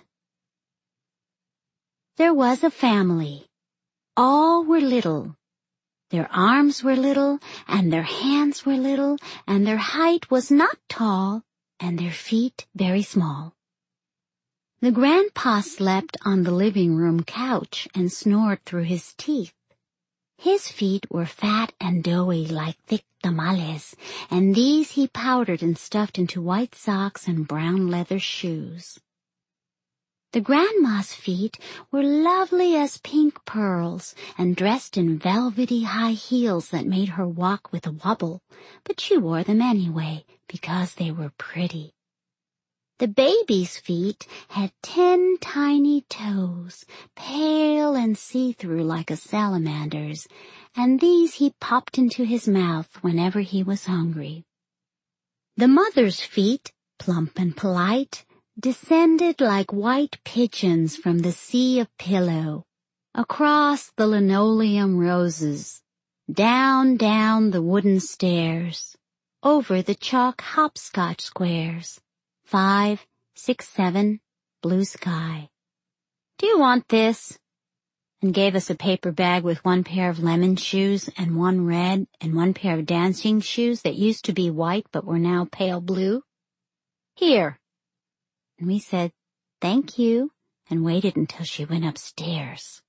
There was a family. All were little. Their arms were little, and their hands were little, and their height was not tall, and their feet very small. The grandpa slept on the living room couch and snored through his teeth. His feet were fat and doughy like thick tamales, and these he powdered and stuffed into white socks and brown leather shoes. The grandma's feet were lovely as pink pearls and dressed in velvety high heels that made her walk with a wobble, but she wore them anyway because they were pretty. The baby's feet had 10 tiny toes, pale and see-through like a salamander's, and these he popped into his mouth whenever he was hungry. The mother's feet, plump and polite, descended like white pigeons from the sea of pillow, across the linoleum roses, down the wooden stairs, over the chalk hopscotch squares. 5, 6, 7, blue sky. Do you want this? And gave us a paper bag with one pair of lemon shoes and one red and one pair of dancing shoes that used to be white but were now pale blue. Here. And we said, thank you, and waited until she went upstairs.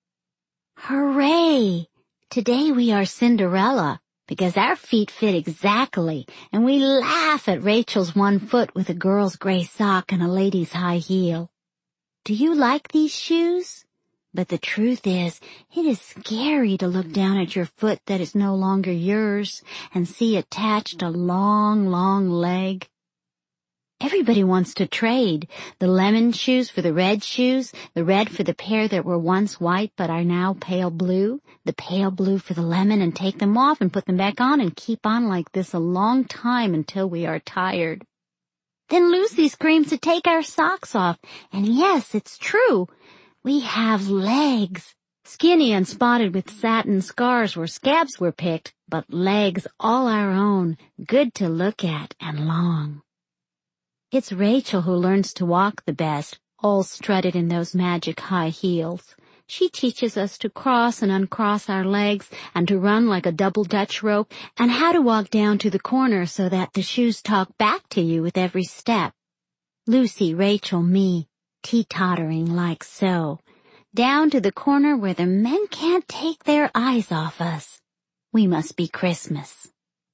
Hooray! Today we are Cinderella, because our feet fit exactly, and we laugh at Rachel's one foot with a girl's gray sock and a lady's high heel. Do you like these shoes? But the truth is, it is scary to look down at your foot that is no longer yours and see attached a long, long leg. Everybody wants to trade, the lemon shoes for the red shoes, the red for the pair that were once white but are now pale blue, the pale blue for the lemon, and take them off and put them back on and keep on like this a long time until we are tired. Then Lucy screams to take our socks off, and yes, it's true. We have legs, skinny and spotted with satin scars where scabs were picked, but legs all our own, good to look at and long. It's Rachel who learns to walk the best, all strutted in those magic high heels. She teaches us to cross and uncross our legs and to run like a double Dutch rope and how to walk down to the corner so that the shoes talk back to you with every step. Lucy, Rachel, me, teetottering like so, down to the corner where the men can't take their eyes off us. We must be Christmas.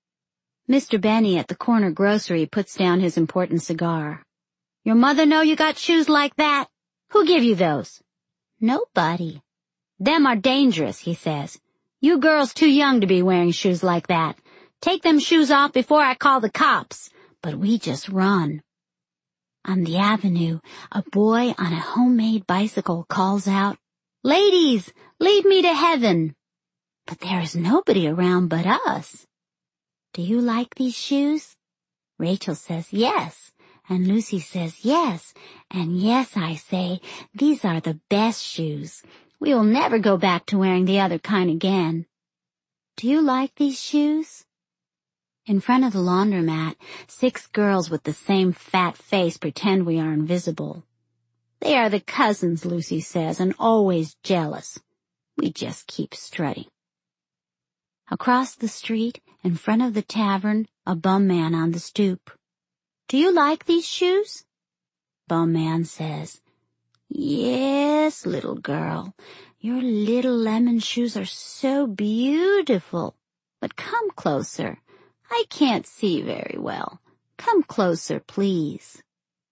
Mr. Benny at the corner grocery puts down his important cigar. Your mother know you got shoes like that? Who give you those? Nobody. Them are dangerous, he says. You girls too young to be wearing shoes like that. Take them shoes off before I call the cops. But we just run. On the avenue, a boy on a homemade bicycle calls out, Ladies, lead me to heaven. But there is nobody around but us. Do you like these shoes? Rachel says yes, and Lucy says yes, and yes, I say, these are the best shoes. We will never go back to wearing the other kind again. Do you like these shoes? In front of the laundromat, 6 girls with the same fat face pretend we are invisible. They are the cousins, Lucy says, and always jealous. We just keep strutting. Across the street, in front of the tavern, a bum man on the stoop. Do you like these shoes? Bum man says, Yes, little girl, your little lemon shoes are so beautiful. But come closer. I can't see very well. Come closer, please.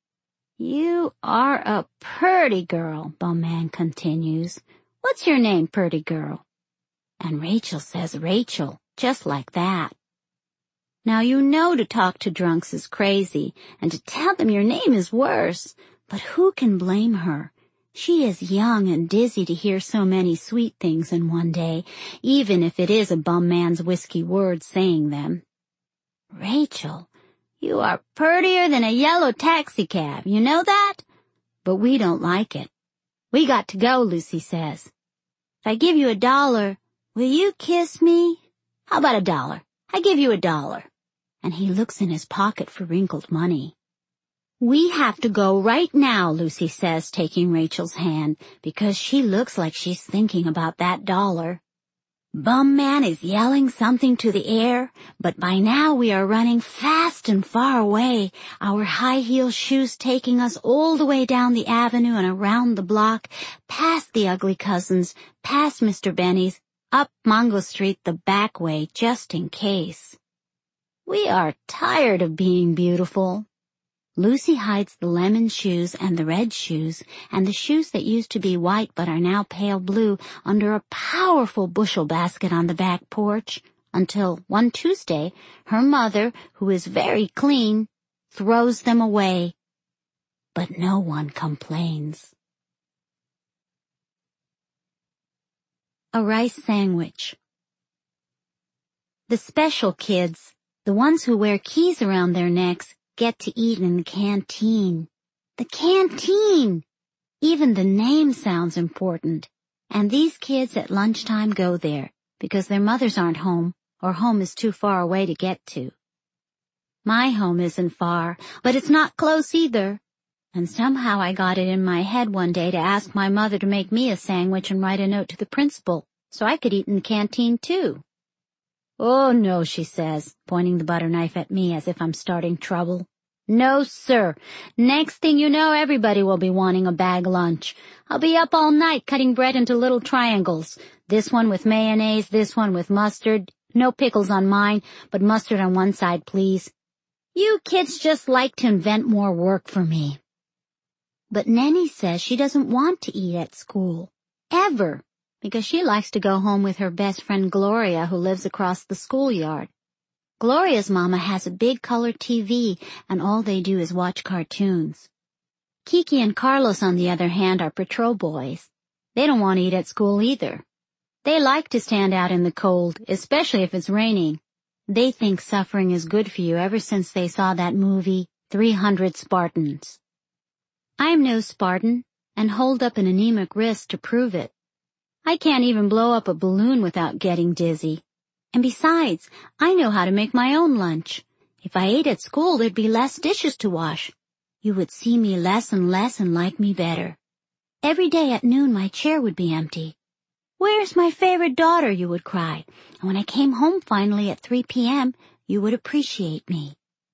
You are a purty girl, Bum man continues. What's your name, purty girl? And Rachel says Rachel, just like that. Now you know to talk to drunks is crazy, and to tell them your name is worse. But who can blame her? She is young and dizzy to hear so many sweet things in one day, even if it is a bum man's whiskey words saying them. Rachel, you are purtier than a yellow taxicab, you know that? But we don't like it. We got to go, Lucy says. If I give you $1, will you kiss me? How about $1? I give you $1. And he looks in his pocket for wrinkled money. We have to go right now, Lucy says, taking Rachel's hand, because she looks like she's thinking about that $1. Bum man is yelling something to the air, but by now we are running fast and far away, our high-heel shoes taking us all the way down the avenue and around the block, past the ugly cousins, past Mr. Benny's, up Mongo Street the back way, just in case. We are tired of being beautiful. Lucy hides the lemon shoes and the red shoes and the shoes that used to be white but are now pale blue under a powerful bushel basket on the back porch until one Tuesday her mother, who is very clean, throws them away. But no one complains. A rice sandwich. The special kids, the ones who wear keys around their necks, get to eat in the canteen. The canteen! Even the name sounds important. And these kids at lunchtime go there because their mothers aren't home or home is too far away to get to. My home isn't far, but it's not close either. And somehow I got it in my head one day to ask my mother to make me a sandwich and write a note to the principal so I could eat in the canteen too. Oh, no, she says, pointing the butter knife at me as if I'm starting trouble. No, sir. Next thing you know, everybody will be wanting a bag lunch. I'll be up all night cutting bread into little triangles. This one with mayonnaise, this one with mustard. No pickles on mine, but mustard on one side, please. You kids just like to invent more work for me. But Nenny says she doesn't want to eat at school. Ever. Because she likes to go home with her best friend Gloria, who lives across the schoolyard. Gloria's mama has a big color TV, and all they do is watch cartoons. Kiki and Carlos, on the other hand, are patrol boys. They don't want to eat at school either. They like to stand out in the cold, especially if it's raining. They think suffering is good for you ever since they saw that movie, 300 Spartans. I'm no Spartan, and hold up an anemic wrist to prove it. I can't even blow up a balloon without getting dizzy. And besides, I know how to make my own lunch. If I ate at school, there'd be less dishes to wash. You would see me less and less and like me better. Every day at noon, my chair would be empty. Where's my favorite daughter, you would cry. And when I came home finally at 3 p.m., you would appreciate me.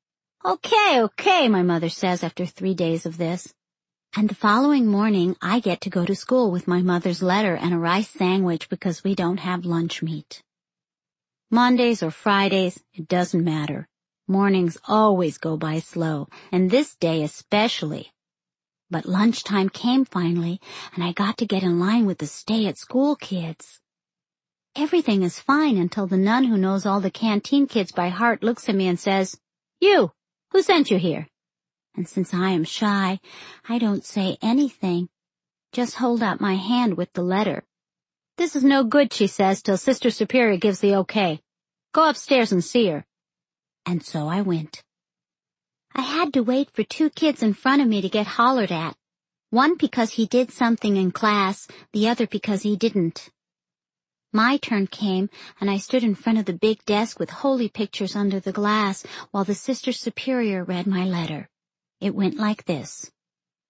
Okay, my mother says after 3 days of this. And the following morning, I get to go to school with my mother's letter and a rice sandwich because we don't have lunch meat. Mondays or Fridays, it doesn't matter. Mornings always go by slow, and this day especially. But lunchtime came finally, and I got to get in line with the stay-at-school kids. Everything is fine until the nun who knows all the canteen kids by heart looks at me and says, "You, who sent you here?" And since I am shy, I don't say anything. Just hold out my hand with the letter. "This is no good," she says, "till Sister Superior gives the okay. Go upstairs and see her." And so I went. I had to wait for 2 kids in front of me to get hollered at. One because he did something in class, the other because he didn't. My turn came, and I stood in front of the big desk with holy pictures under the glass while the Sister Superior read my letter. It went like this.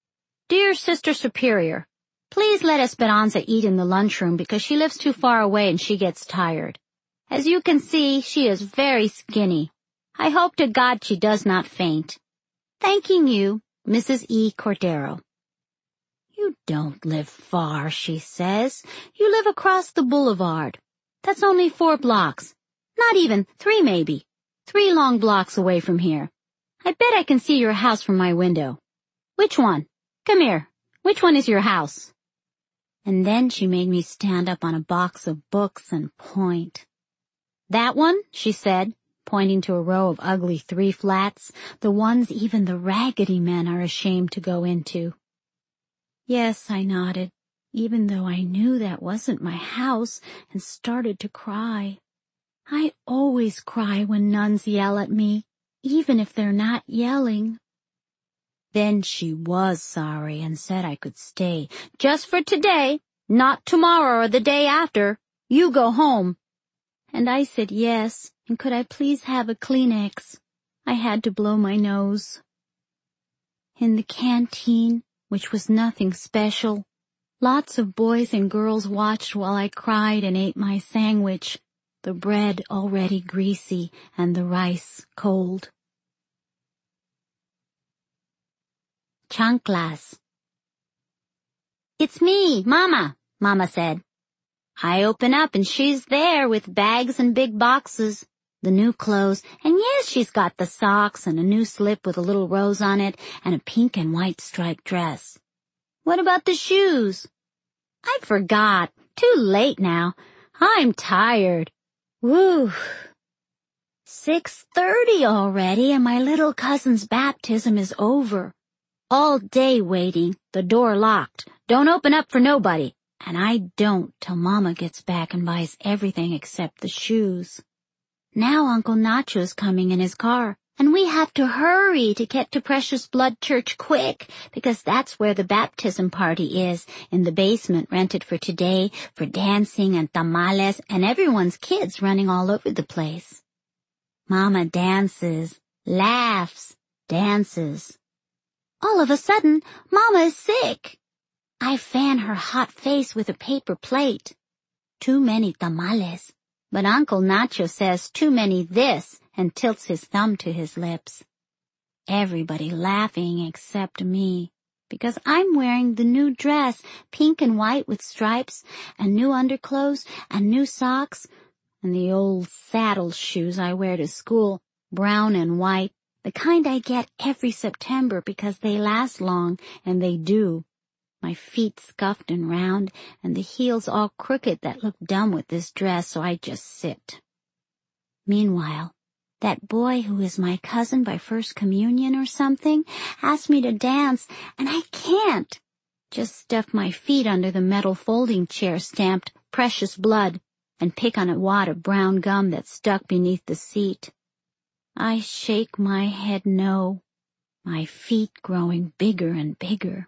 Dear Sister Superior, please let Esperanza eat in the lunchroom because she lives too far away and she gets tired. As you can see, she is very skinny. I hope to God she does not faint. Thanking you, Mrs. E. Cordero. You don't live far, she says. You live across the boulevard. That's only 4 blocks. Not even 3 maybe. 3 long blocks away from here. I bet I can see your house from my window. Which one? Come here. Which one is your house? And then she made me stand up on a box of books and point. That one, she said, pointing to a row of ugly 3-flats, the ones even the raggedy men are ashamed to go into. Yes, I nodded, even though I knew that wasn't my house, and started to cry. I always cry when nuns yell at me, even if they're not yelling. Then she was sorry and said I could stay, just for today, not tomorrow or the day after. You go home. And I said yes, and could I please have a Kleenex? I had to blow my nose. In the canteen, which was nothing special, lots of boys and girls watched while I cried and ate my sandwich, the bread already greasy and the rice cold. Chanclas. It's me, Mama, Mama said. I open up and she's there with bags and big boxes, the new clothes, and yes, she's got the socks and a new slip with a little rose on it and a pink and white striped dress. What about the shoes? I forgot. Too late now. I'm tired. Woo. 6:30 already and my little cousin's baptism is over. All day waiting, the door locked. Don't open up for nobody. And I don't till Mama gets back and buys everything except the shoes. Now Uncle Nacho's coming in his car, and we have to hurry to get to Precious Blood Church quick, because that's where the baptism party is, in the basement rented for today, for dancing and tamales and everyone's kids running all over the place. Mama dances, laughs, dances. All of a sudden, Mama is sick. I fan her hot face with a paper plate. Too many tamales, but Uncle Nacho says too many this and tilts his thumb to his lips. Everybody laughing except me, because I'm wearing the new dress, pink and white with stripes, and new underclothes, and new socks, and the old saddle shoes I wear to school, brown and white, the kind I get every September because they last long, and they do. My feet scuffed and round, and the heels all crooked that look dumb with this dress, so I just sit. Meanwhile, that boy who is my cousin by first communion or something asked me to dance, and I can't. Just stuff my feet under the metal folding chair stamped Precious Blood and pick on a wad of brown gum that's stuck beneath the seat. I shake my head no, my feet growing bigger and bigger.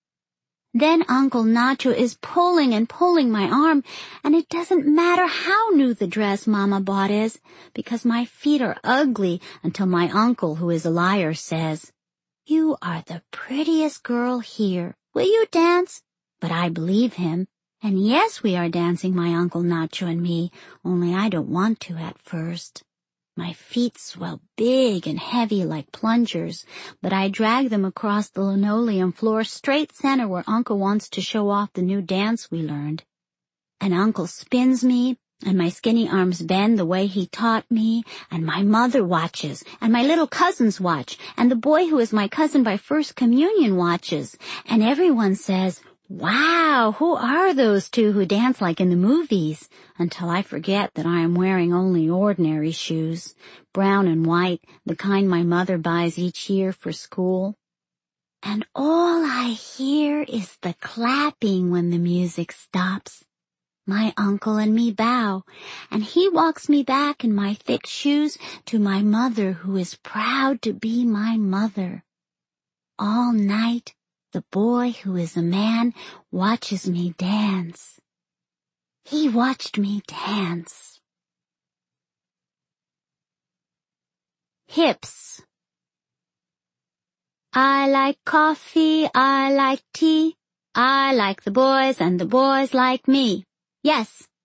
Then Uncle Nacho is pulling and pulling my arm, and it doesn't matter how new the dress Mama bought is, because my feet are ugly until my uncle, who is a liar, says, "You are the prettiest girl here. Will you dance?" But I believe him, and yes, we are dancing, my Uncle Nacho and me, only I don't want to at first. My feet swell big and heavy like plungers, but I drag them across the linoleum floor straight center where Uncle wants to show off the new dance we learned. And Uncle spins me, and my skinny arms bend the way he taught me, and my mother watches, and my little cousins watch, and the boy who is my cousin by first communion watches, and everyone says, "Wow, who are those two who dance like in the movies?" Until I forget that I am wearing only ordinary shoes, brown and white, the kind my mother buys each year for school. And all I hear is the clapping when the music stops. My uncle and me bow, and he walks me back in my thick shoes to my mother, who is proud to be my mother. All night, the boy who is a man watches me dance. He watched me dance. Hips. I like coffee, I like tea. I like the boys and the boys like me. Yes,